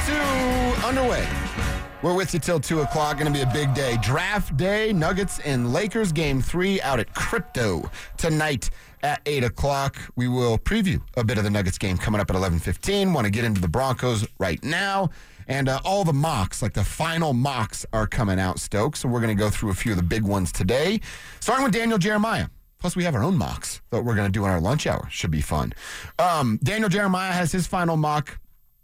underway. We're with you till 2 o'clock. Going to be a big day. Draft day, Nuggets and Lakers game 3 out at Crypto tonight at 8 o'clock. We will preview a bit of the Nuggets game coming up at 11:15. Want to get into the Broncos right now. And all the mocks, like the final mocks, are coming out, Stokes. So we're going to go through a few of the big ones today. Starting with Daniel Jeremiah. Plus, we have our own mocks that we're going to do in our lunch hour. Should be fun. Daniel Jeremiah has his final mock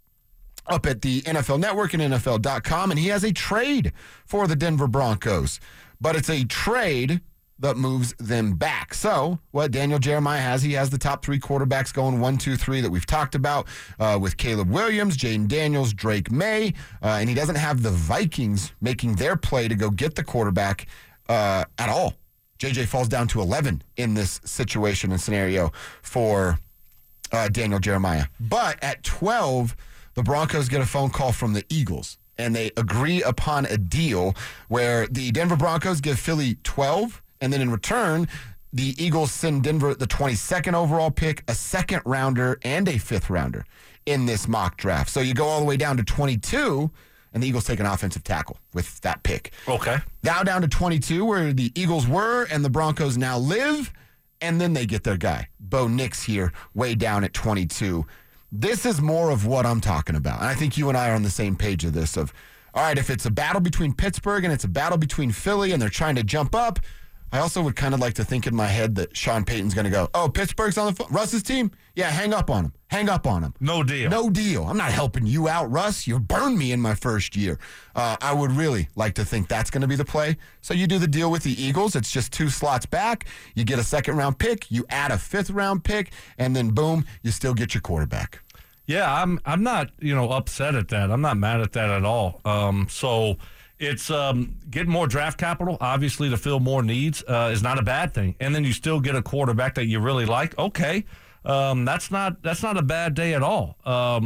up at the NFL Network and NFL.com, and he has a trade for the Denver Broncos. But it's a trade that moves them back. So what Daniel Jeremiah has, he has the top 3 quarterbacks going 1, 2, 3 that we've talked about with Caleb Williams, Jaden Daniels, Drake May, and he doesn't have the Vikings making their play to go get the quarterback at all. JJ falls down to 11 in this situation and scenario for Daniel Jeremiah. But at 12, the Broncos get a phone call from the Eagles, and they agree upon a deal where the Denver Broncos give Philly 12, and then in return, the Eagles send Denver the 22nd overall pick, a 2nd rounder, and a 5th rounder in this mock draft. So you go all the way down to 22, and the Eagles take an offensive tackle with that pick. Okay. Now down to 22, where the Eagles were and the Broncos now live, and then they get their guy. Bo Nix here, way down at 22. This is more of what I'm talking about. And I think you and I are on the same page of this of, all right, if it's a battle between Pittsburgh and it's a battle between Philly and they're trying to jump up, I also would kind of like to think in my head that Sean Payton's going to go, oh, Pittsburgh's on the phone. Russ's team? Yeah, hang up on him. Hang up on him. No deal. No deal. I'm not helping you out, Russ. You burned me in my first year. I would really like to think that's going to be the play. So you do the deal with the Eagles. It's just 2 slots back. You get a 2nd-round pick. You add a 5th-round pick. And then, boom, you still get your quarterback. Yeah, I'm not, upset at that. I'm not mad at that at all. So it's getting more draft capital, obviously, to fill more needs is not a bad thing. And then you still get a quarterback that you really like. Okay, that's not a bad day at all.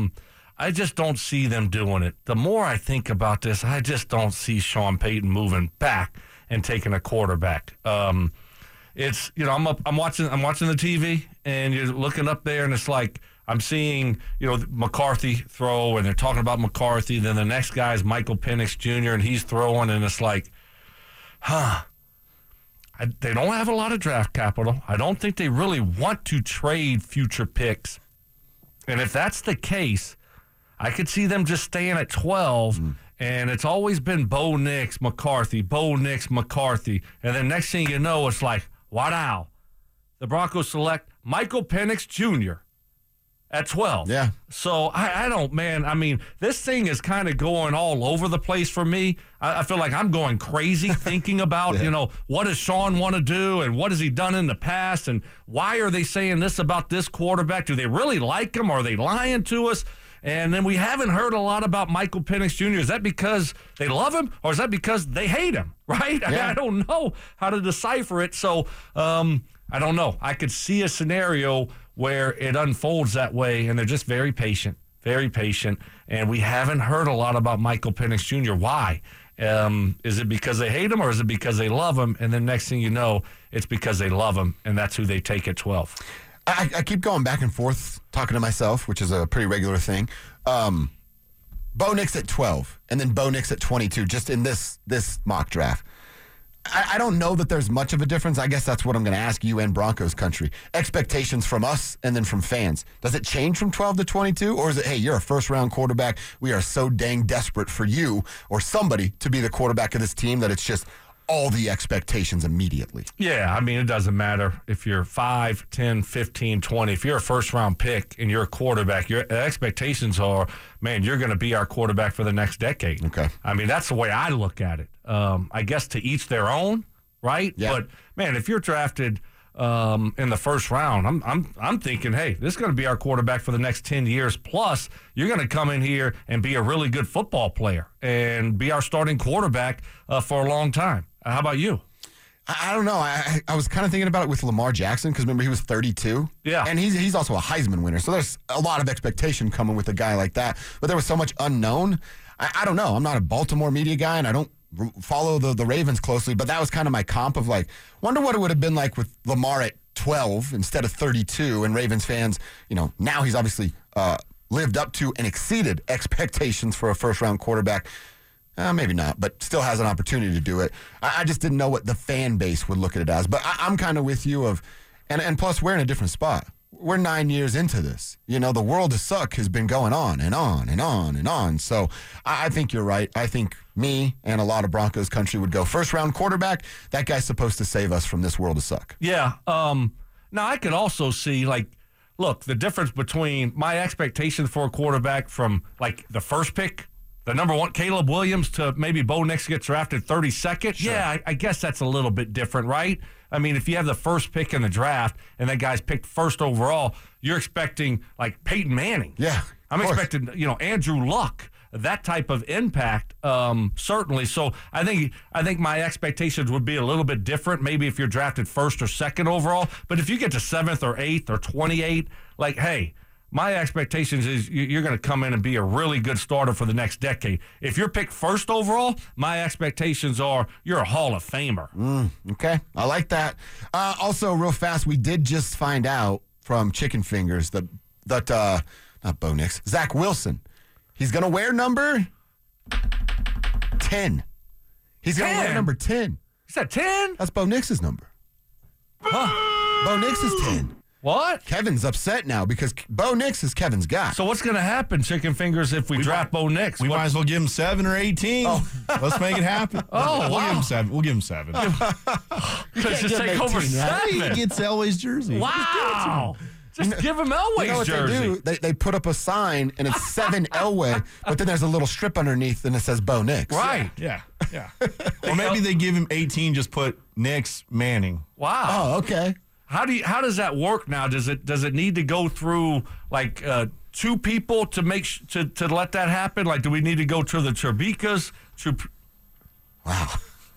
I just don't see them doing it. The more I think about this, I just don't see Sean Payton moving back and taking a quarterback. It's I'm watching the TV and you're looking up there and it's like, I'm seeing, McCarthy throw, and they're talking about McCarthy. Then the next guy is Michael Penix Jr., and he's throwing, and it's like, they don't have a lot of draft capital. I don't think they really want to trade future picks. And if that's the case, I could see them just staying at 12, and it's always been Bo Nix, McCarthy, Bo Nix, McCarthy. And then next thing you know, it's like, wow, the Broncos select Michael Penix Jr., at 12. Yeah. So I don't, man. I mean, this thing is kind of going all over the place for me. I feel like I'm going crazy thinking about, what does Sean want to do and what has he done in the past and why are they saying this about this quarterback? Do they really like him? Are they lying to us? And then we haven't heard a lot about Michael Penix Jr. Is that because they love him or is that because they hate him? Right? Yeah. I don't know how to decipher it. So I don't know. I could see a scenario where it unfolds that way, and they're just very patient, and we haven't heard a lot about Michael Penix Jr. Why? Is it because they hate him, or is it because they love him, and then next thing you know, it's because they love him, and that's who they take at 12? I keep going back and forth talking to myself, which is a pretty regular thing. Bo Nix at 12, and then Bo Nix at 22, just in this mock draft. I don't know that there's much of a difference. I guess that's what I'm going to ask you and Broncos country. Expectations from us and then from fans. Does it change from 12 to 22? Or is it, hey, you're a first-round quarterback. We are so dang desperate for you or somebody to be the quarterback of this team that it's just all the expectations immediately? Yeah, I mean, it doesn't matter if you're 5, 10, 15, 20. If you're a first-round pick and you're a quarterback, your expectations are, man, you're going to be our quarterback for the next decade. Okay. I mean, that's the way I look at it. I guess to each their own, right? Yeah. But, man, if you're drafted in the first round, I'm thinking, hey, this is going to be our quarterback for the next 10 years. Plus, you're going to come in here and be a really good football player and be our starting quarterback for a long time. How about you? I don't know. I was kind of thinking about it with Lamar Jackson because remember he was 32. Yeah. And he's also a Heisman winner. So there's a lot of expectation coming with a guy like that. But there was so much unknown. I don't know. I'm not a Baltimore media guy and I don't follow the Ravens closely. But that was kind of my comp of like, wonder what it would have been like with Lamar at 12 instead of 32. And Ravens fans, now he's obviously lived up to and exceeded expectations for a first-round quarterback. Maybe not, but still has an opportunity to do it. I just didn't know what the fan base would look at it as. But I'm kind of with you and plus we're in a different spot. We're 9 years into this. You know, the world of suck has been going on and on and on and on. So I think you're right. I think me and a lot of Broncos country would go first-round quarterback. That guy's supposed to save us from this world of suck. Yeah. Now, I could also see, look, the difference between my expectations for a quarterback from, the first pick, the number one, Caleb Williams, to maybe Bo Nix gets drafted 32nd. Sure. Yeah, I guess that's a little bit different, right? I mean, if you have the first pick in the draft and that guy's picked first overall, you're expecting, Peyton Manning. Yeah. I'm expecting, Andrew Luck, that type of impact, certainly. So I think my expectations would be a little bit different, maybe if you're drafted first or second overall. But if you get to 7th or 8th or 28, hey, my expectations is you're going to come in and be a really good starter for the next decade. If you're picked first overall, my expectations are you're a Hall of Famer. Okay, I like that. Also, real fast, we did just find out from Chicken Fingers that not Bo Nix, Zach Wilson, he's going to wear number 10. He's going to wear number 10. Is that 10? That's Bo Nix's number. Huh. Bo Nix is 10. What? Kevin's upset now because Bo Nix is Kevin's guy. So what's going to happen, Chicken Fingers, if we draft Bo Nix? We might as well give him 7 or 18. Oh. Let's make it happen. Oh, we'll give him 7. We'll give him 7. Just take over 7. He gets Elway's jersey. Wow. Just give him Elway's jersey. They put up a sign and it's 7 Elway, but then there's a little strip underneath and it says Bo Nix. Right. Yeah. Or maybe they give him 18, just put Nix Manning. Wow. Oh, okay. How does that work now? Does it need to go through 2 people to to let that happen? Do we need to go to the Trubicas? Wow.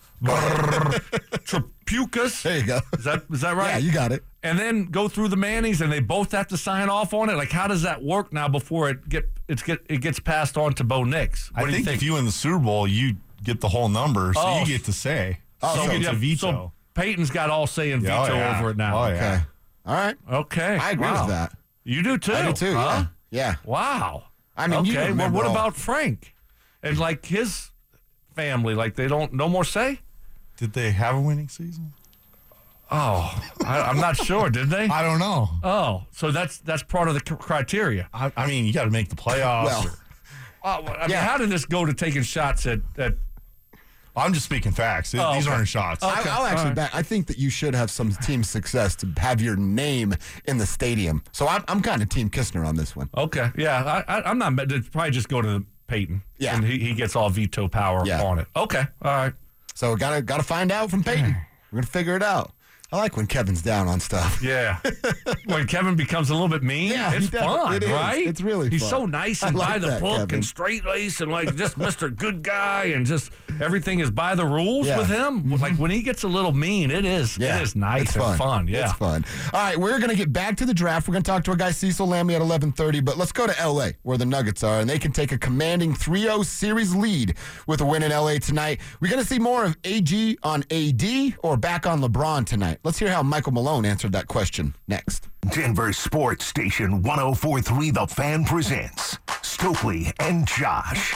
Trapucas? There you go. Is that right? Yeah, you got it. And then go through the Mannings, and they both have to sign off on it. How does that work now before it gets passed on to Bo Nix? I think if you win the Super Bowl, you get the whole number, so you get to say. So you get to veto. So Peyton's got all say and veto over it now. Oh, yeah. Okay. All right. Okay. I agree with that. You do too. I do too. Huh? Yeah. Wow. I mean, you okay. Well, remember what all. about Frank and his family? They don't no more say. Did they have a winning season? Oh, I'm not sure. Did they? I don't know. Oh, so that's part of the criteria. I mean, you got to make the playoffs. How did this go to taking shots at I'm just speaking facts. These aren't shots. Okay. I'll actually bet. I think that you should have some team success to have your name in the stadium. So I'm kind of Team Kistner on this one. Okay. Yeah, I'm not. It'd probably just go to Peyton. Yeah. And he gets all veto power on it. Okay. All right. So gotta find out from Peyton. We're gonna figure it out. I like when Kevin's down on stuff. Yeah. When Kevin becomes a little bit mean, it's fun, it is. right? It's really fun. He's so nice and by the book Kevin. and straight laced and just Mr. Good Guy and just everything is by the rules with him. Mm-hmm. When he gets a little mean, it is nice and fun. Yeah. It's fun. All right, we're going to get back to the draft. We're going to talk to our guy Cecil Lamley at 11:30, but let's go to L.A. where the Nuggets are, and they can take a commanding 3-0 series lead with a win in L.A. tonight. We're going to see more of AG on AD or back on LeBron tonight. Let's hear how Michael Malone answered that question next. Denver Sports Station 104.3 The Fan presents Stokely and Josh.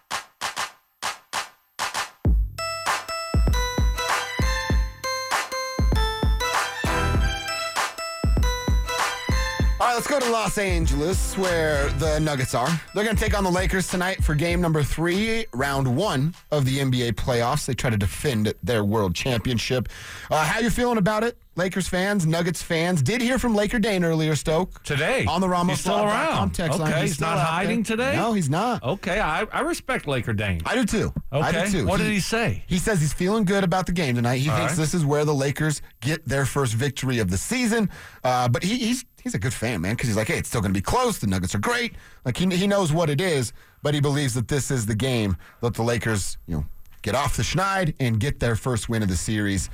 All right, let's go to Los Angeles, where the Nuggets are. They're going to take on the Lakers tonight for game number 3, round 1 of the NBA playoffs. They try to defend their world championship. How you feeling about it? Lakers fans, Nuggets fans. Did hear from Laker Dane earlier, Stoke. Today. On the Ramos He's still around. text line. Okay, he's not hiding today? No, he's not. Okay, I respect Laker Dane. I do too. Okay. I do too. What did he say? He says he's feeling good about the game tonight. He thinks this is where the Lakers get their first victory of the season. But he's a good fan, man, because he's like, hey, it's still going to be close. The Nuggets are great. He knows what it is, but he believes that this is the game that the Lakers, get off the schneid and get their first win of the series.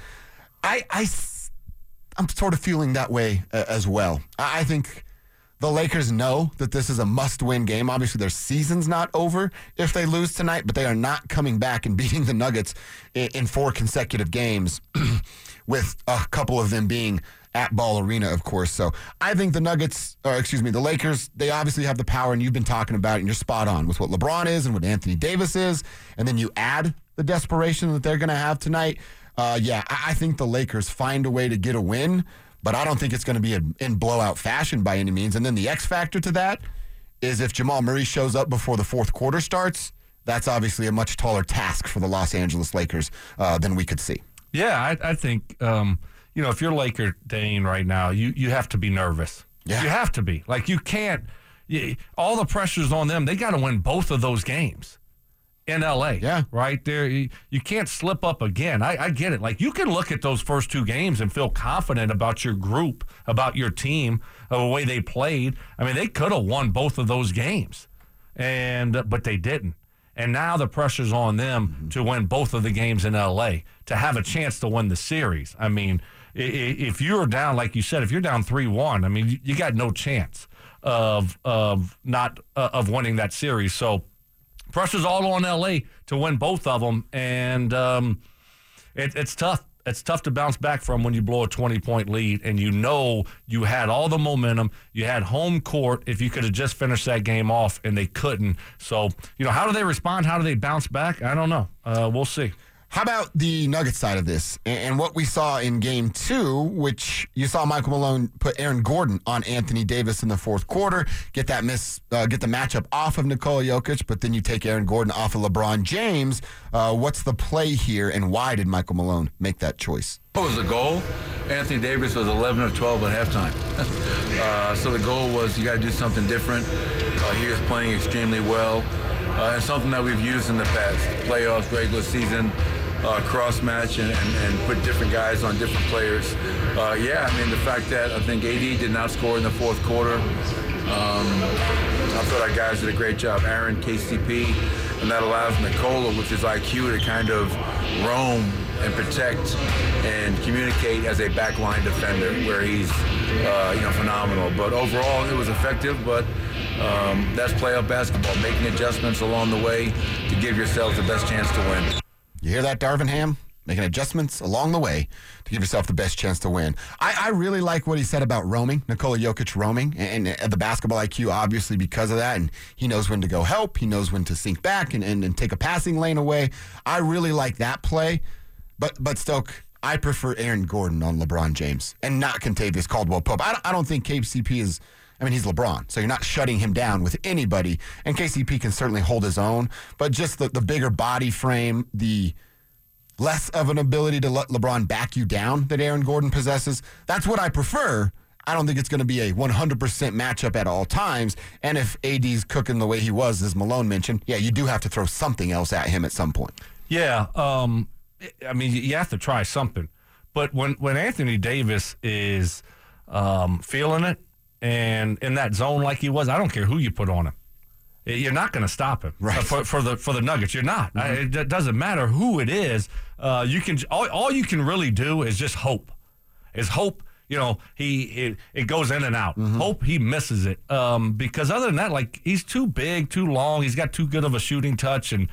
I'm sort of feeling that way as well. I think the Lakers know that this is a must-win game. Obviously, their season's not over if they lose tonight, but they are not coming back and beating the Nuggets in 4 consecutive games with a couple of them being at Ball Arena, of course. So I think the Lakers, they obviously have the power, and you've been talking about it, and you're spot on with what LeBron is and what Anthony Davis is, and then you add the desperation that they're going to have tonight. I think the Lakers find a way to get a win, but I don't think it's going to be in blowout fashion by any means. And then the X factor to that is if Jamal Murray shows up before the fourth quarter starts, that's obviously a much taller task for the Los Angeles Lakers than we could see. Yeah, I think, if you're Laker, Dane, right now, you have to be nervous. Yeah. You have to be. Like, you can't all the pressure's on them. They got to win both of those games in L.A. Yeah. Right there. You can't slip up again. I get it. Like, you can look at those first two games and feel confident about your group, about your team, the way they played. I mean, they could have won both of those games, but they didn't. And now the pressure's on them to win both of the games in L.A., to have a chance to win the series. I mean, if you're down, like you said, if you're down 3-1, I mean, you got no chance of winning that series. So pressure's all on L.A. to win both of them, and it's tough. It's tough to bounce back from when you blow a 20-point lead and you had all the momentum. You had home court if you could have just finished that game off, and they couldn't. So, how do they respond? How do they bounce back? I don't know. We'll see. How about the Nuggets side of this and what we saw in Game 2, which you saw Michael Malone put Aaron Gordon on Anthony Davis in the fourth quarter, get the matchup off of Nikola Jokic, but then you take Aaron Gordon off of LeBron James. What's the play here, and why did Michael Malone make that choice? What was the goal? Anthony Davis was 11 of 12 at halftime. So the goal was you got to do something different. He was playing extremely well. And something that we've used in the past, playoffs, regular season, cross-match, and put different guys on different players. The fact that I think AD did not score in the fourth quarter. I thought our guys did a great job. Aaron, KCP, and that allows Nikola, which is IQ, to kind of roam and protect and communicate as a backline defender, where he's phenomenal. But overall, it was effective. But that's playoff basketball, making adjustments along the way to give yourselves the best chance to win. You hear that, Darvin Ham? Making adjustments along the way to give yourself the best chance to win. I really like what he said about roaming, Nikola Jokic roaming, and the basketball IQ, obviously, because of that. And he knows when to go help. He knows when to sink back and take a passing lane away. I really like that play. But Stoke, I prefer Aaron Gordon on LeBron James and not Kentavious Caldwell-Pope. I don't think KCP is... he's LeBron, so you're not shutting him down with anybody. And KCP can certainly hold his own, but just the bigger body frame, the less of an ability to let LeBron back you down that Aaron Gordon possesses, that's what I prefer. I don't think it's going to be a 100% matchup at all times. And if AD's cooking the way he was, as Malone mentioned, you do have to throw something else at him at some point. Yeah, you have to try something. But when Anthony Davis is feeling it, and in that zone like he was, I don't care who you put on him. You're not going to stop him. Right. For the Nuggets. You're not. Mm-hmm. It doesn't matter who it is. All you can really do is just hope. It goes in and out. Mm-hmm. Hope he misses it. Because other than that, he's too big, too long. He's got too good of a shooting touch, and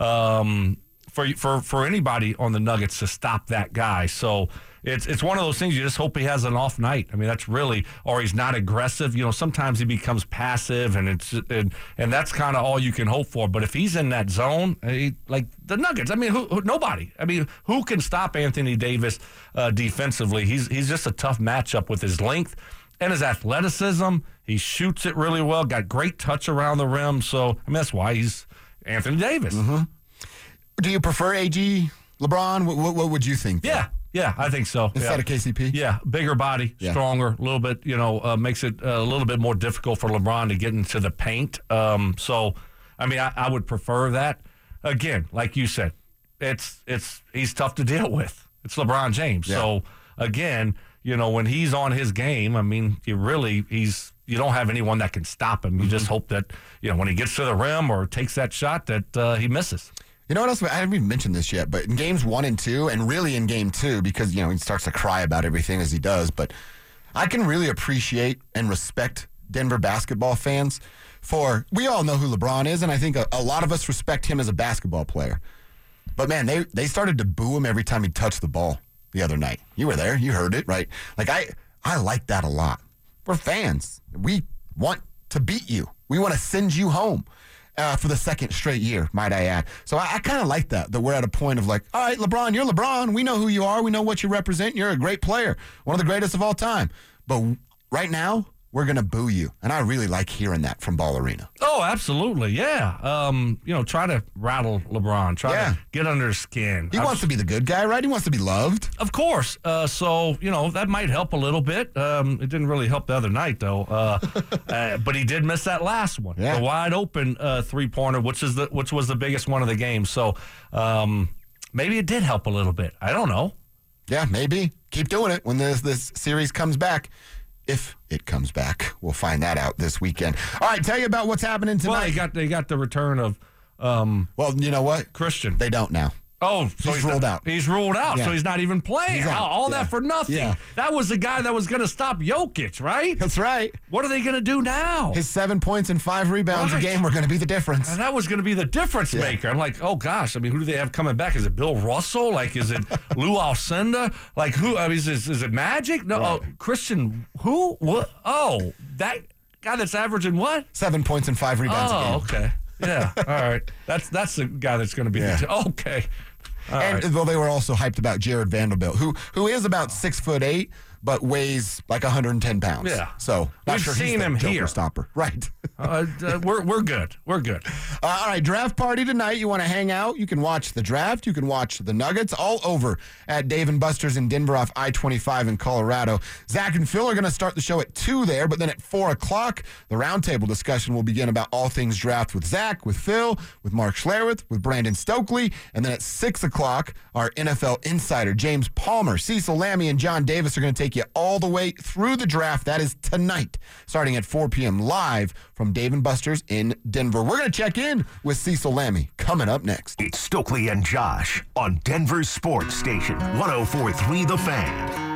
for anybody on the Nuggets to stop that guy. So it's one of those things you just hope he has an off night. that's really, or he's not aggressive. Sometimes he becomes passive, and and that's kind of all you can hope for. But if he's in that zone, like the Nuggets, nobody. Who can stop Anthony Davis defensively? He's just a tough matchup with his length and his athleticism. He shoots it really well, got great touch around the rim. So that's why he's Anthony Davis. Mm-hmm. Do you prefer AG, LeBron? What would you think? Yeah, I think so. Instead of KCP? Yeah, bigger body, stronger, a little bit, makes it a little bit more difficult for LeBron to get into the paint. I would prefer that. Again, like you said, he's tough to deal with. It's LeBron James. Yeah. So, again, when he's on his game, you don't have anyone that can stop him. You just hope that, when he gets to the rim or takes that shot that he misses. You know what else? I haven't even mentioned this yet, but in games 1 and 2, and really in game 2, because, he starts to cry about everything as he does, but I can really appreciate and respect Denver basketball fans we all know who LeBron is, and I think a lot of us respect him as a basketball player. But, man, they started to boo him every time he touched the ball the other night. You were there. You heard it, right? I like that a lot. We're fans. We want to beat you. We want to send you home for the second straight year, might I add. So I kind of like that we're at a point of like, all right, LeBron, you're LeBron. We know who you are. We know what you represent. You're a great player, one of the greatest of all time. But right now, we're going to boo you. And I really like hearing that from Ball Arena. Oh, absolutely. Yeah. Try to rattle LeBron. Try to get under his skin. He wants to be the good guy, right? He wants to be loved. Of course. That might help a little bit. It didn't really help the other night, though. But he did miss that last one. Yeah. The wide open three-pointer, which was the biggest one of the game. So maybe it did help a little bit. I don't know. Yeah, maybe. Keep doing it when this series comes back. If it comes back, we'll find that out this weekend. All right, tell you about what's happening tonight. Well, they got the return of well, you know what? Christian. They don't now. Oh, so he's ruled out. He's ruled out, Yeah. so he's not even playing. He's out. All that for nothing. Yeah. That was the guy that was going to stop Jokic, right? That's right. What are they going to do now? His 7 points and 5 rebounds a Right. game were going to be the difference. And that was going to be the difference maker. I'm like, oh gosh. I mean, who do they have coming back? Is it Bill Russell? Like, is it Lou Alcindor? Like, who? I mean, is it Magic? No, Right. Christian. Who? What? Oh, that guy that's averaging what? 7 points and 5 rebounds a game. Oh, okay. Yeah. All right. That's the guy that's going to be. Yeah. Okay. All And right. well, they were also hyped about Jared Vanderbilt, who is about 6'8", but weighs like 110 pounds. Yeah. So not We've sure seen he's the him Joker here. stopper. Right. We're good. We're good. All right, draft party tonight. You want to hang out? You can watch the draft. You can watch the Nuggets all over at Dave & Buster's in Denver off I-25 in Colorado. Zach and Phil are going to start the show at 2 there, but then at 4 o'clock, the roundtable discussion will begin about all things draft with Zach, with Phil, with Mark Schlereth, with Brandon Stokely, and then at 6 o'clock, our NFL insider, James Palmer, Cecil Lammy, and John Davis are going to take you all the way through the draft. That is tonight, starting at 4 p.m. live from Dave & Buster's in Denver. We're going to check in with Cecil Lammy coming up next. It's Stokely and Josh on Denver's Sports Station, 104.3 The Fan.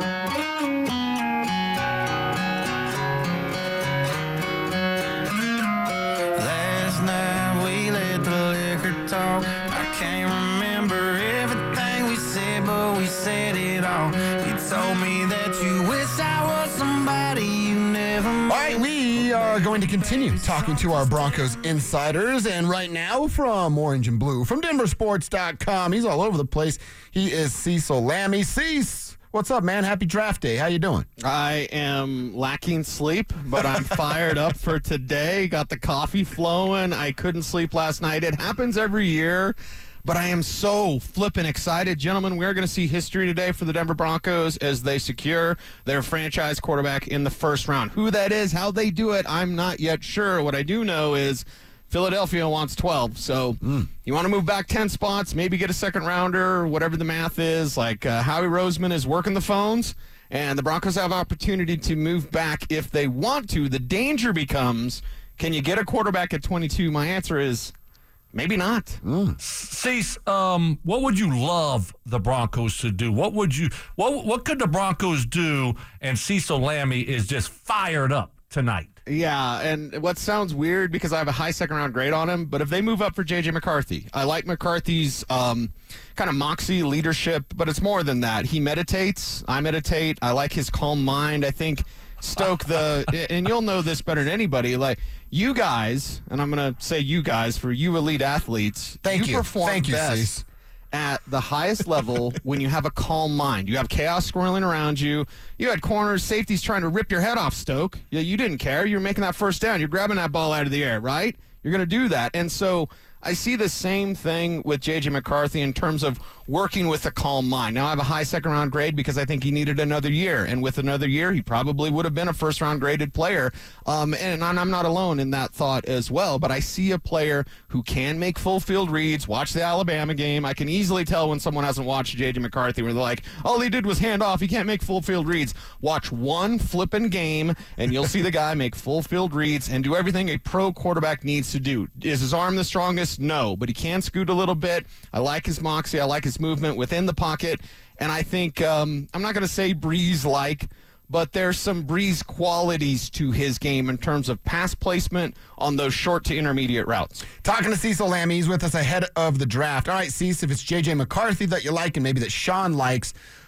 Last night we let the liquor talk. I can't remember everything we said, but we said it all. You told me that you wish I was somebody you never met. All right, we are going to continue talking to our Broncos insiders, and right now from Orange and Blue, from DenverSports.com, he's all over the place. He is Cecil Lammy. Cease, what's up, man? Happy draft day. How you doing? I am lacking sleep, but I'm fired up for today. Got the coffee flowing. I couldn't sleep last night. It happens every year, but I am so flippin' excited. Gentlemen, we're going to see history today for the Denver Broncos as they secure their franchise quarterback in the first round. Who that is, how they do it, I'm not yet sure. What I do know is Philadelphia wants 12, so you want to move back 10 spots, maybe get a second rounder, whatever the math is. Like Howie Roseman is working the phones, and the Broncos have opportunity to move back if they want to. The danger becomes, can you get a quarterback at 22? My answer is maybe not. Cease, what would you love the Broncos to do? What could the Broncos do? And Cecil Lammy is just fired up tonight. Yeah, and what sounds weird because I have a high second-round grade on him, but if they move up for J.J. McCarthy, I like McCarthy's kind of moxie leadership, but it's more than that. He meditates. I meditate. I like his calm mind. I think Stoke, and you'll know this better than anybody, like you guys, and I'm going to say you guys for you elite athletes, Thank you. perform Thank you, best Cease. at the highest level when you have a calm mind. You have chaos swirling around you. You had corners, safeties trying to rip your head off, Stoke. Yeah, you didn't care. You're making that first down. You're grabbing that ball out of the air, right? You're going to do that. And so I see the same thing with J.J. McCarthy in terms of working with a calm mind. Now, I have a high second-round grade because I think he needed another year. And with another year, he probably would have been a first-round graded player. And I'm not alone in that thought as well. But I see a player who can make full-field reads. Watch the Alabama game. I can easily tell when someone hasn't watched J.J. McCarthy where they're like, all he did was hand off. He can't make full-field reads. Watch one flipping game, and you'll see the guy make full-field reads and do everything a pro quarterback needs to do. Is his arm the strongest? No, but he can scoot a little bit. I like his moxie. I like his movement within the pocket. And I think, I'm not going to say Breeze-like, but there's some Breeze qualities to his game in terms of pass placement on those short to intermediate routes. Talking to Cecil Lammy, he's with us ahead of the draft. All right, Cease, if it's J.J. McCarthy that you like and maybe that Sean likes,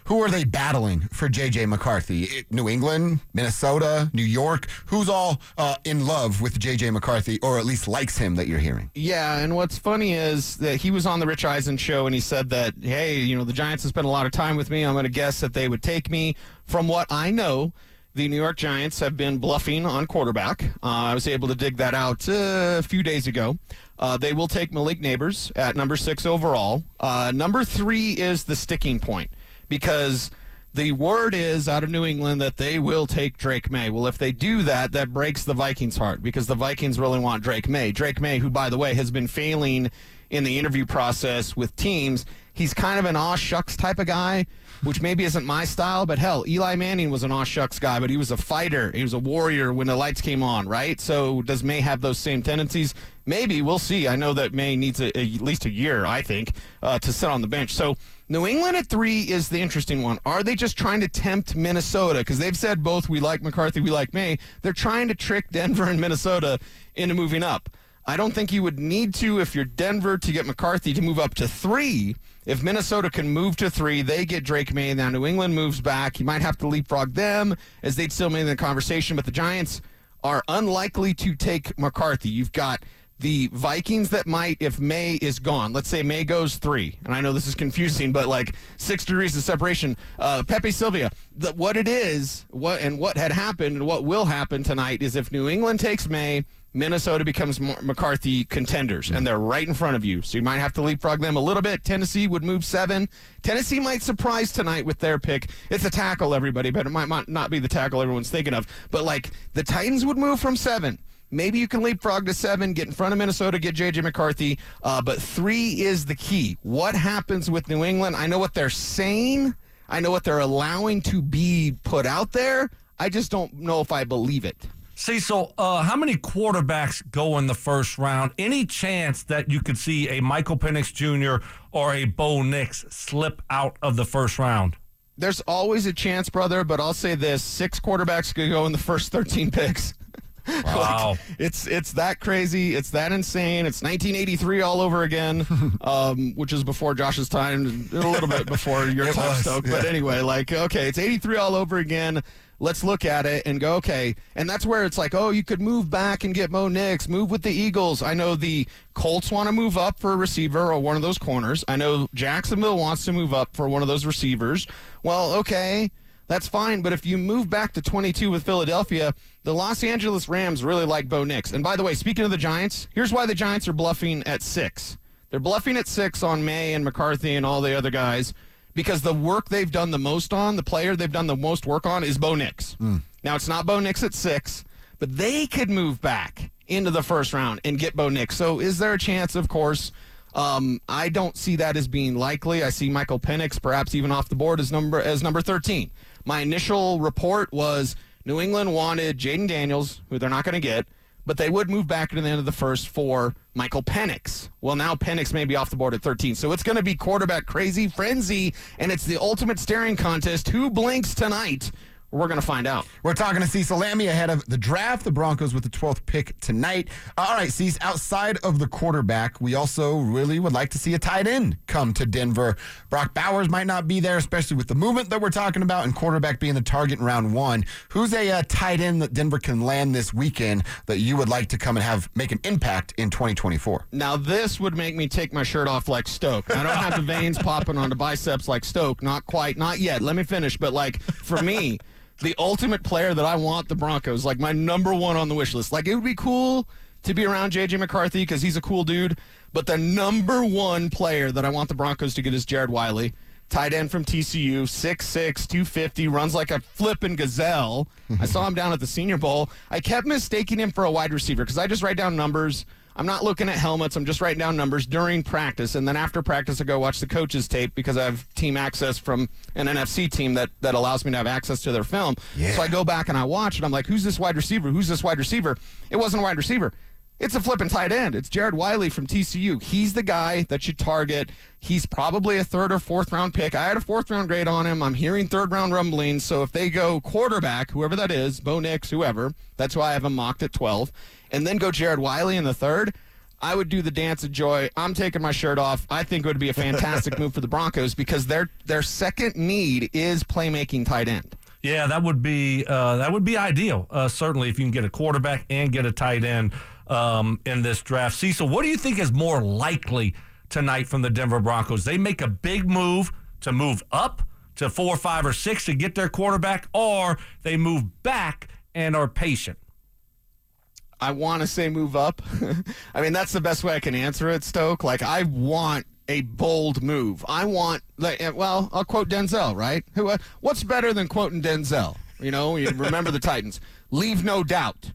who are they battling for J.J. McCarthy? New England, Minnesota, New York? Who's all in love with J.J. McCarthy, or at least likes him that you're hearing? Yeah, and what's funny is that he was on the Rich Eisen show, and he said that, hey, the Giants have spent a lot of time with me. I'm going to guess that they would take me. From what I know, the New York Giants have been bluffing on quarterback. I was able to dig that out a few days ago. They will take Malik Neighbors at number 6 overall. Number 3 is the sticking point, because the word is out of New England that they will take Drake May. Well, if they do that, that breaks the Vikings' heart, because the Vikings really want Drake May. Drake May, who, by the way, has been failing in the interview process with teams. He's kind of an aw shucks type of guy, which maybe isn't my style, but hell, Eli Manning was an aw shucks guy, but he was a fighter. He was a warrior when the lights came on, right? So does May have those same tendencies? Maybe. We'll see. I know that May needs at least a year, I think, to sit on the bench. So New England at 3 is the interesting one. Are they just trying to tempt Minnesota? Because they've said both, we like McCarthy, we like May. They're trying to trick Denver and Minnesota into moving up. I don't think you would need to, if you're Denver, to get McCarthy to move up to 3. If Minnesota can move to 3, they get Drake May. Now New England moves back. You might have to leapfrog them, as they'd still be in the conversation. But the Giants are unlikely to take McCarthy. You've got the Vikings that might, if May is gone. Let's say May goes 3. And I know this is confusing, but like 6 degrees of separation. Pepe Sylvia, what it is, what had happened and what will happen tonight is if New England takes May, Minnesota becomes McCarthy contenders, and they're right in front of you. So you might have to leapfrog them a little bit. Tennessee would move 7. Tennessee might surprise tonight with their pick. It's a tackle, everybody, but it might not be the tackle everyone's thinking of. But, like, the Titans would move from 7. Maybe you can leapfrog to 7, get in front of Minnesota, get J.J. McCarthy. But 3 is the key. What happens with New England? I know what they're saying. I know what they're allowing to be put out there. I just don't know if I believe it. See, so how many quarterbacks go in the first round? Any chance that you could see a Michael Penix Jr. or a Bo Nix slip out of the first round? There's always a chance, brother, but I'll say this. 6 quarterbacks could go in the first 13 picks. Wow. It's that crazy. It's that insane. It's 1983 all over again, which is before Josh's time, a little bit before your time, Stoke. Yeah. But anyway, okay, it's 83 all over again. Let's look at it and go, okay. And that's where it's like, oh, you could move back and get Bo Nix, move with the Eagles. I know the Colts want to move up for a receiver or one of those corners. I know Jacksonville wants to move up for one of those receivers. Well, okay, that's fine. But if you move back to 22 with Philadelphia, the Los Angeles Rams really like Bo Nix. And by the way, speaking of the Giants, here's why the Giants are bluffing at 6. They're bluffing at 6 on May and McCarthy and all the other guys, because the work they've done the most on, the player they've done the most work on, is Bo Nix. Now, it's not Bo Nix at 6, but they could move back into the first round and get Bo Nix. So is there a chance? Of course. I don't see that as being likely. I see Michael Penix perhaps even off the board as number 13. My initial report was New England wanted Jaden Daniels, who they're not going to get, but they would move back into the end of the first for Michael Penix. Well, now Penix may be off the board at 13. So it's going to be quarterback crazy frenzy, and it's the ultimate staring contest. Who blinks tonight? We're going to find out. We're talking to Cecil Lammey ahead of the draft. The Broncos with the 12th pick tonight. All right, Cecil, outside of the quarterback, we also really would like to see a tight end come to Denver. Brock Bowers might not be there, especially with the movement that we're talking about and quarterback being the target in round 1. Who's a tight end that Denver can land this weekend that you would like to come and make an impact in 2024? Now, this would make me take my shirt off like Stoke. I don't have the veins popping onto biceps like Stoke. Not quite. Not yet. Let me finish. But, for me, the ultimate player that I want the Broncos, my number 1 on the wish list. It would be cool to be around J.J. McCarthy because he's a cool dude, but the number 1 player that I want the Broncos to get is Jared Wiley, tight end from TCU, 6'6", 250, runs like a flippin' gazelle. I saw him down at the Senior Bowl. I kept mistaking him for a wide receiver because I just write down numbers. I'm not looking at helmets. I'm just writing down numbers during practice. And then after practice, I go watch the coach's tape because I have team access from an NFC team that allows me to have access to their film. Yeah. So I go back and I watch, and I'm like, who's this wide receiver? Who's this wide receiver? It wasn't a wide receiver. It's a flipping tight end. It's Jared Wiley from TCU. He's the guy that you target. He's probably a 3rd or 4th round pick. I had a 4th round grade on him. I'm hearing 3rd round rumblings. So if they go quarterback, whoever that is, Bo Nix, whoever, that's why I have him mocked at 12, and then go Jared Wiley in the 3rd, I would do the dance of joy. I'm taking my shirt off. I think it would be a fantastic move for the Broncos because their second need is playmaking tight end. Yeah, that would be ideal. Certainly, if you can get a quarterback and get a tight end in this draft. Cecil, what do you think is more likely tonight from the Denver Broncos? They make a big move to move up to 4, 5, or 6 to get their quarterback, or they move back and are patient? I want to say move up. I mean, that's the best way I can answer it, Stoke. Like, I want a bold move. I want, well, I'll quote Denzel, right? What's better than quoting Denzel? You know, you remember the Titans. Leave no doubt.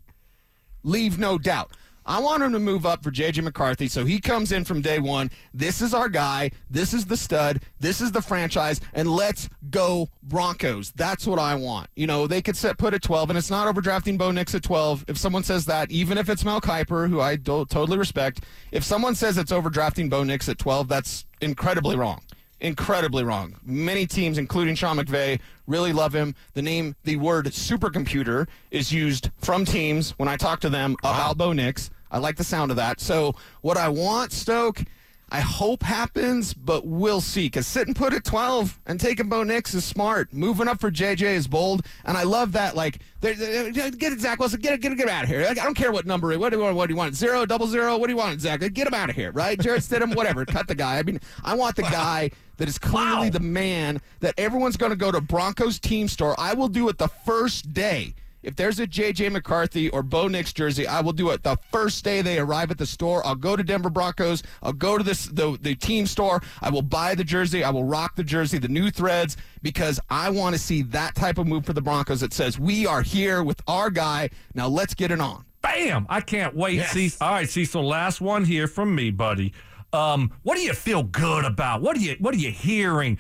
Leave no doubt. I want him to move up for J.J. McCarthy so he comes in from day one. This is our guy. This is the stud. This is the franchise. And let's go Broncos. That's what I want. You know, they could put at 12, and it's not overdrafting Bo Nix at 12. If someone says that, even if it's Mel Kiper, who I totally respect, if someone says it's overdrafting Bo Nix at 12, that's incredibly wrong. Incredibly wrong. Many teams, including Sean McVay, really love him. The word supercomputer is used from teams when I talk to them about Bo Nix. I like the sound of that. So what I want, Stoke, I hope happens, but we'll see. Because sitting put at 12 and taking Bo Nix is smart. Moving up for JJ is bold. And I love that. Like, get it, Zach Wilson. Get out of here. I don't care what number. What do you want? 0, 00? What do you want, Zach? Get him out of here, right? Jarrett Stidham, whatever. Cut the guy. I mean, I want the guy that is clearly the man that everyone's going to go to Broncos team store. I will do it the first day. If there's a J.J. McCarthy or Bo Nix jersey, I will do it the first day they arrive at the store. I'll go to Denver Broncos. I'll go to the team store. I will buy the jersey. I will rock the jersey, the new threads, because I want to see that type of move for the Broncos that says, we are here with our guy. Now let's get it on. Bam! I can't wait. Yes. All right, Cecil, last one here from me, buddy. What do you feel good about? What are you hearing?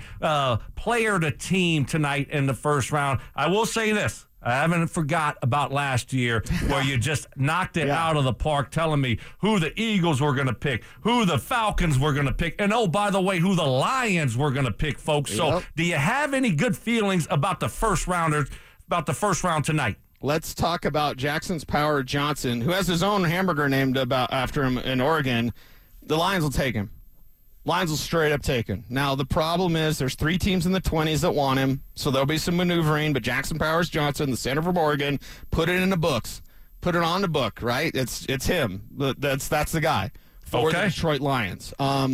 Player to team tonight in the first round. I will say this. I haven't forgot about last year where you just knocked it out of the park telling me who the Eagles were going to pick, who the Falcons were going to pick, and, oh, by the way, who the Lions were going to pick, folks. So do you have any good feelings about the first round tonight? Let's talk about Jackson's Power Johnson, who has his own hamburger named after him in Oregon. The Lions will take him. Lions will straight up take him. Now, the problem is there's 3 teams in the 20s that want him, so there'll be some maneuvering, but Jackson Powers Johnson, the center from Oregon, put it in the books. Put it on the book, right? It's him. That's the guy for the Detroit Lions.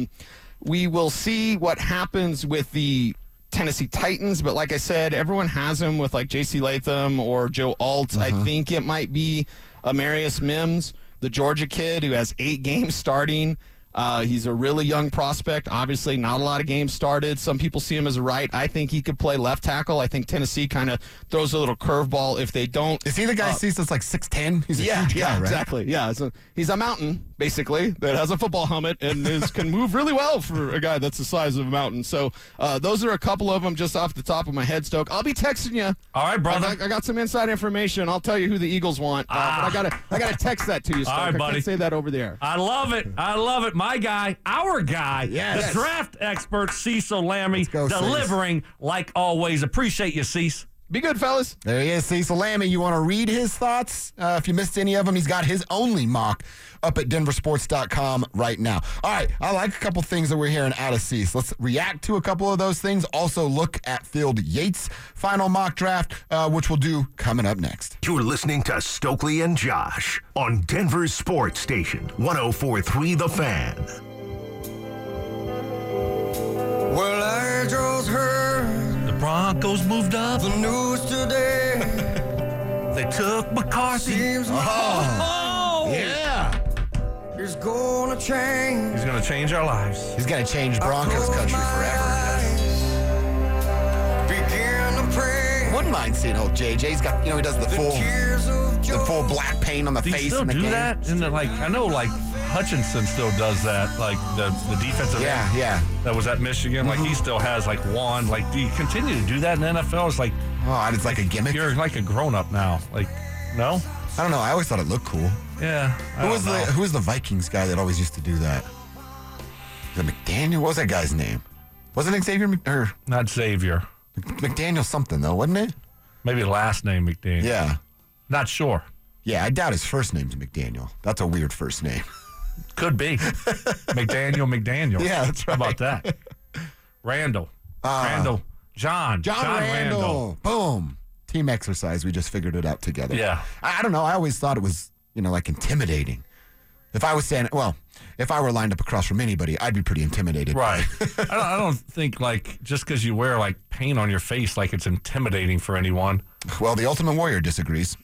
We will see what happens with the Tennessee Titans, but like I said, everyone has him with like J.C. Latham or Joe Alt. I think it might be Amarius Mims, the Georgia kid who has 8 games starting. He's a really young prospect. Obviously, not a lot of games started. Some people see him as a right. I think he could play left tackle. I think Tennessee kind of throws a little curveball if they don't. Is he the guy sees that's like 6'10"? He's a huge guy, right? Exactly. Yeah, he's a mountain, basically, that has a football helmet and can move really well for a guy that's the size of a mountain. So those are a couple of them just off the top of my head, Stoke. I'll be texting you. All right, brother. I got some inside information. I'll tell you who the Eagles want. But I gotta text that to you, Stoke. All right, buddy. I can't say that over the air. I love it. My guy, our guy, the draft expert, Cecil Lammey, delivering like always. Appreciate you, Cease. Be good, fellas. There he is, Cecil Lammey. You want to read his thoughts? If you missed any of them, he's got his only mock up at denversports.com right now. All right, I like a couple things that we're hearing out of Cease. Let's react to a couple of those things. Also look at Field Yates' final mock draft, which we'll do coming up next. You're listening to Stokely and Josh on Denver's sports station, 104.3 The Fan. Well, I just heard The Broncos moved up. the news today. They took McCarthy. Seems Yeah. it's gonna change. He's going to change our lives. He's going to change Broncos country forever. Begin to pray. Wouldn't mind seeing old JJ. He's got, he does the Tears of joy. full black paint on the Do you face still in the do game. that? And I know Hutchinson still does that. Like the defensive end Yeah. that was at Michigan. Like he still has like one. Like, do you continue to do that in the NFL? It's like, Oh, it's like a gimmick. you're like a grown up now. Like, no? I don't know. I always thought it looked cool. Yeah. Who was the Vikings guy that always used to do that? Was it McDaniel? What was that guy's name? Wasn't it Xavier or Not Xavier. McDaniel something though, wasn't it? Maybe last name McDaniel. Yeah. Not sure. Yeah, I doubt his first name's McDaniel. That's a weird first name. Could be. McDaniel. Yeah, that's right. How about that? Randall. John Randall. Boom. Team exercise. We just figured it out together. Yeah. I don't know. I always thought it was, like intimidating. If I was saying, if I were lined up across from anybody, I'd be pretty intimidated. Right. I don't think, just because you wear, paint on your face, it's intimidating for anyone. Well, the Ultimate Warrior disagrees.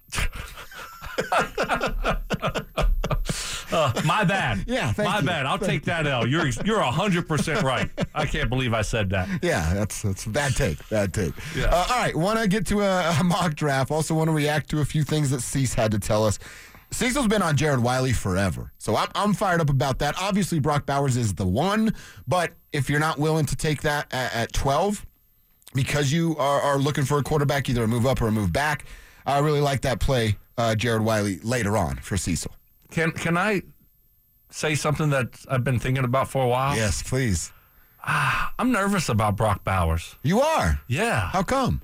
My bad. Yeah, thank My you. bad. I'll take that L. You're 100% right. I can't believe I said that. Yeah, that's a bad take. Yeah. All right, want to get to a mock draft. Also want to react to a few things that Cease had to tell us. Cecil's been on Jared Wiley forever, so I'm fired up about that. Obviously, Brock Bowers is the one, but if you're not willing to take that at 12 because you are looking for a quarterback, either a move up or a move back, I really like that play, Jared Wiley, later on for Cecil. Can I say something that I've been thinking about for a while? Yes, please. I'm nervous about Brock Bowers. You are? Yeah. How come?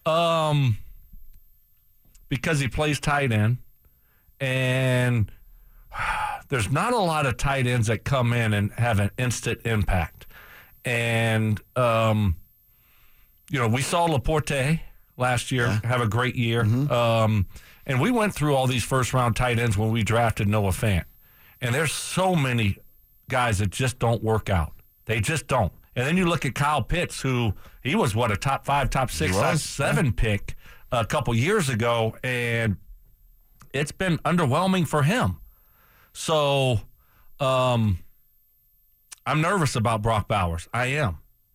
Because he plays tight end, and there's not a lot of tight ends that come in and have an instant impact. And, we saw Laporte last year have a great year. Mm-hmm. And we went through all these first-round tight ends when we drafted Noah Fant. And there's so many guys that just don't work out. They just don't. And then you look at Kyle Pitts, who he was, a top 5, top 6, top 7 pick a couple years ago, and it's been underwhelming for him. So I'm nervous about Brock Bowers. I am.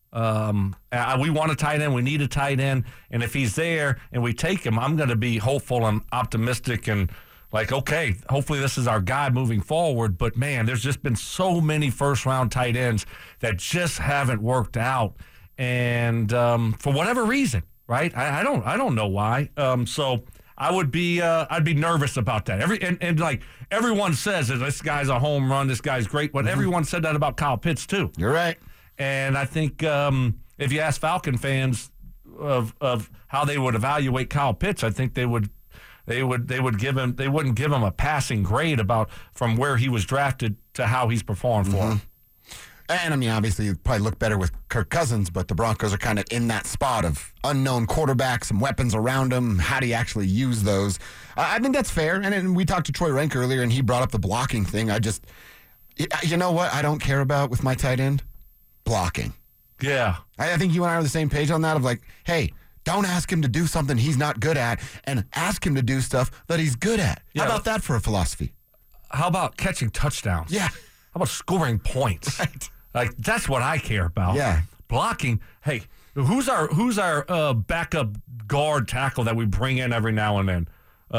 We want a tight end. We need a tight end. And if he's there and we take him, I'm going to be hopeful and optimistic and okay, hopefully this is our guy moving forward. But, man, there's just been so many first-round tight ends that just haven't worked out. And for whatever reason, right? I don't know why. So I would be I'd be nervous about that. Everyone says that this guy's a home run, this guy's great, but everyone said that about Kyle Pitts too. You're right. And I think if you ask Falcon fans of how they would evaluate Kyle Pitts, I think they wouldn't give him a passing grade about from where he was drafted to how he's performed for him. And, obviously, you'd probably look better with Kirk Cousins, but the Broncos are kind of in that spot of unknown quarterback, some weapons around him. How do you actually use those? I think that's fair. And we talked to Troy Renk earlier, and he brought up the blocking thing. You know what I don't care about with my tight end? Blocking. Yeah. I think you and I are on the same page on that of hey, don't ask him to do something he's not good at and ask him to do stuff that he's good at. Yeah. How about that for a philosophy? How about catching touchdowns? Yeah. How about scoring points? Right. That's what I care about. Yeah. Blocking. Hey, who's our backup guard tackle that we bring in every now and then?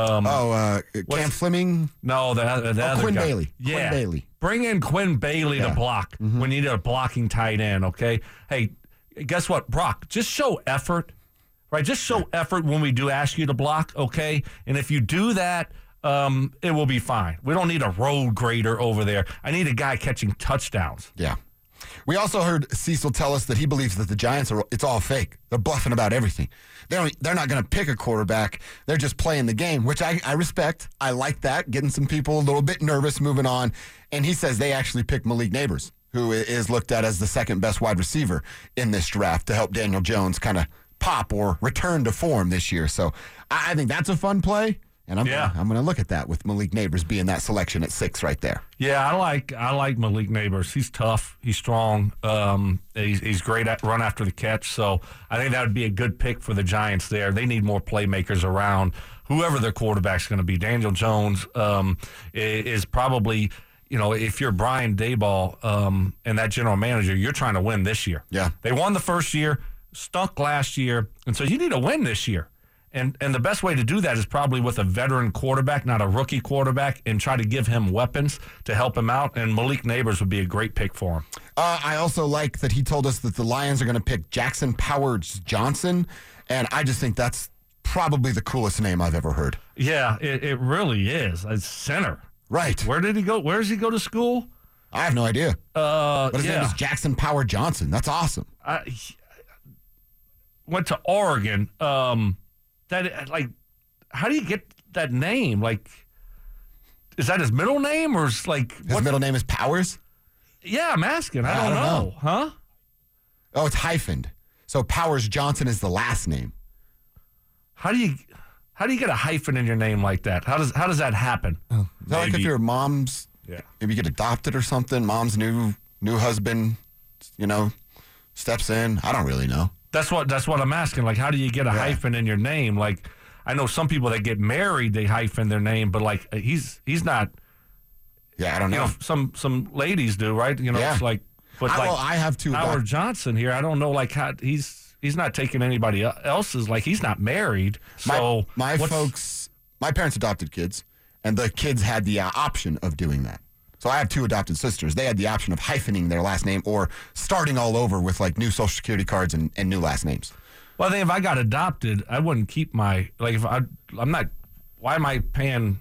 Cam Fleming? No, the other Quinn guy. Bailey. Yeah. Quinn Bailey. Bring in Quinn Bailey to block. Mm-hmm. We need a blocking tight end, okay? Hey, guess what, Brock? Just show effort, right? Just show effort when we do ask you to block, okay? And if you do that, it will be fine. We don't need a road grader over there. I need a guy catching touchdowns. Yeah. We also heard Cecil tell us that he believes that the Giants it's all fake. They're bluffing about everything. They're not going to pick a quarterback. They're just playing the game, which I respect. I like that, getting some people a little bit nervous moving on. And he says they actually picked Malik Neighbors, who is looked at as the second best wide receiver in this draft to help Daniel Jones kind of pop or return to form this year. So I think that's a fun play. And I'm going to look at that with Malik Neighbors being that selection at 6 right there. Yeah, I like Malik Neighbors. He's tough. He's strong. He's great at run after the catch. So I think that would be a good pick for the Giants there. They need more playmakers around. Whoever their quarterback's going to be, Daniel Jones is probably, if you're Brian Daboll and that general manager, you're trying to win this year. Yeah. They won the first year, stunk last year, and so you need to win this year. And the best way to do that is probably with a veteran quarterback, not a rookie quarterback, and try to give him weapons to help him out. And Malik Neighbors would be a great pick for him. I also like that he told us that the Lions are going to pick Jackson Powers Johnson, and I just think that's probably the coolest name I've ever heard. Yeah, it really is. It's center. Right. Where did he go? Where does he go to school? I have no idea. But his name is Jackson Power Johnson. That's awesome. Went to Oregon. How do you get that name? is that his middle name or is like His middle name is Powers? Yeah, I'm asking. I don't know. Huh? Oh, it's hyphened. So Powers Johnson is the last name. How do you get a hyphen in your name like that? How does that happen? Is that like if your mom's, Yeah. if you get adopted or something, mom's new husband, steps in? I don't really know. That's what I'm asking. Like, how do you get a hyphen in your name? Like, I know some people that get married, they hyphen their name, but like he's not. Yeah, I don't know. Some ladies do, right? It's like, but I have two. Howard Johnson here. I don't know, like how he's not taking anybody else's. Like he's not married. So my parents adopted kids, and the kids had the option of doing that. So I have two adopted sisters. They had the option of hyphening their last name or starting all over with like new Social Security cards and new last names. Well, I think if I got adopted, I wouldn't keep my I'm not. Why am I paying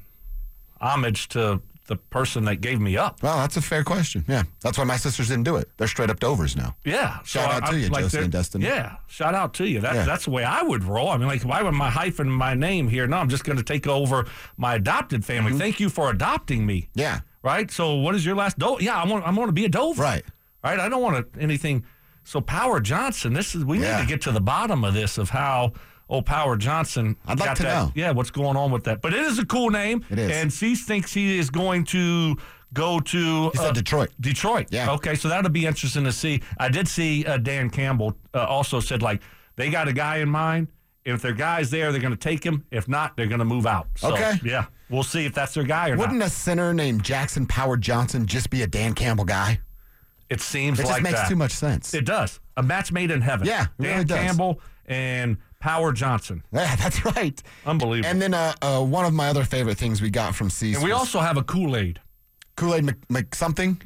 homage to the person that gave me up? Well, that's a fair question. Yeah, that's why my sisters didn't do it. They're straight up Dovers now. Yeah. Shout out to you, Josie and Dustin. Yeah, shout out to you. That's the way I would roll. I mean, like, why would I hyphen my name here? No, I'm just going to take over my adopted family. Mm-hmm. Thank you for adopting me. Yeah. Right? So what is your last Dover? Yeah, I want to be a Dover. Right. Right? I don't want anything. So Power Johnson, we need to get to the bottom of this, of how Power Johnson I'd like got to that. know. Yeah, what's going on with that. But it is a cool name. It is. And Cease thinks he is going to go to He said Detroit. Detroit. Yeah. Okay, so that'll be interesting to see. I did see Dan Campbell also said, like, they got a guy in mind. If their guy's there, they're going to take him. If not, they're going to move out. So, Okay. Yeah, we'll see if that's their guy or Wouldn't not. a center named Jackson Power Johnson just be a Dan Campbell guy? It seems It like just makes that. too much sense. It does. A match made in heaven. Yeah, it Dan really does. Campbell and Power Johnson. Yeah, that's right. Unbelievable. And then one of my other favorite things we got from Cease And we was also have a Kool-Aid. Kool-Aid McSomething.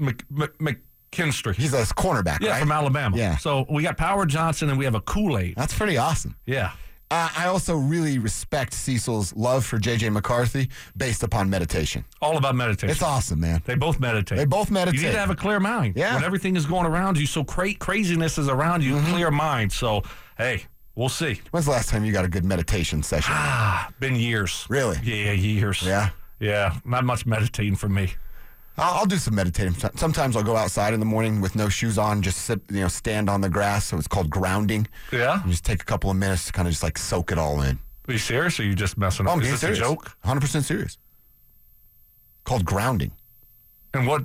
McKinstry. He's a cornerback, Yeah, right? from Alabama. Yeah. So we got Power Johnson and we have a Kool-Aid. That's pretty awesome. Yeah. I also really respect Cecil's love for J.J. McCarthy based upon meditation. All about meditation. It's awesome, man. They both meditate. They both meditate. You need to have a clear mind. Yeah. When everything is going around you, so craziness is around you, clear mind. So, hey, we'll see. When's the last time you got a good meditation session? Been years. Really? Yeah, years. Yeah? Yeah, not much meditating for me. I'll do some meditating. Sometimes I'll go outside in the morning with no shoes on, just sit, stand on the grass. So it's called grounding. Yeah? And just take a couple of minutes to kind of just like soak it all in. Are you serious or are you just messing up? I'm Is being this serious. a joke? 100% serious. Called grounding. And what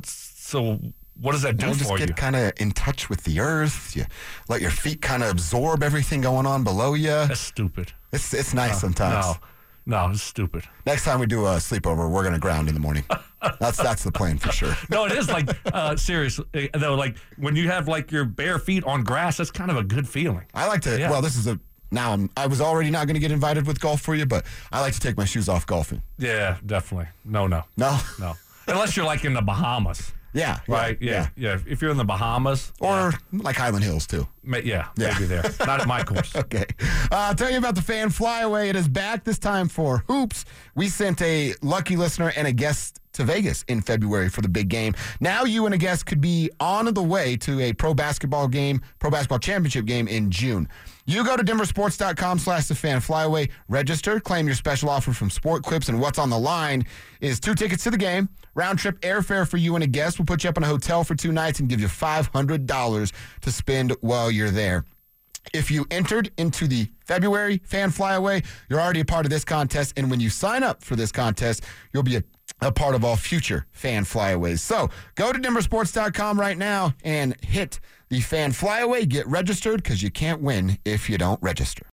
does that do You just for you? get kind of in touch with the earth. You let your feet kind of absorb everything going on below you. That's stupid. It's nice sometimes. No, it's stupid. Next time we do a sleepover, we're going to ground in the morning. That's the plan for sure. No, it is like seriously though. Like when you have like your bare feet on grass, that's kind of a good feeling. I like to. Yeah. Well, this is I was already not going to get invited with golf for you, but I like to take my shoes off golfing. Yeah, definitely. No. No. Unless you're like in the Bahamas, Yeah. right? Yeah. If you're in the Bahamas, Or like Highland Hills too. maybe Yeah. there. Not at my course. Okay. I'll tell you about the fan flyaway. It is back this time for hoops. We sent a lucky listener and a guest to Vegas in February for the big game. Now you and a guest could be on the way to a pro basketball championship game in June. You go to denversports.com/thefanflyaway, register, claim your special offer from Sport Clips, and what's on the line is 2 tickets to the game, round trip airfare for you and a guest. We'll put you up in a hotel for 2 nights and give you $500 to spend while you're there. If you entered into the February Fan Flyaway, you're already a part of this contest. And when you sign up for this contest, you'll be a part of all future Fan Flyaways. So go to denversports.com right now and hit the Fan Flyaway. Get registered because you can't win if you don't register.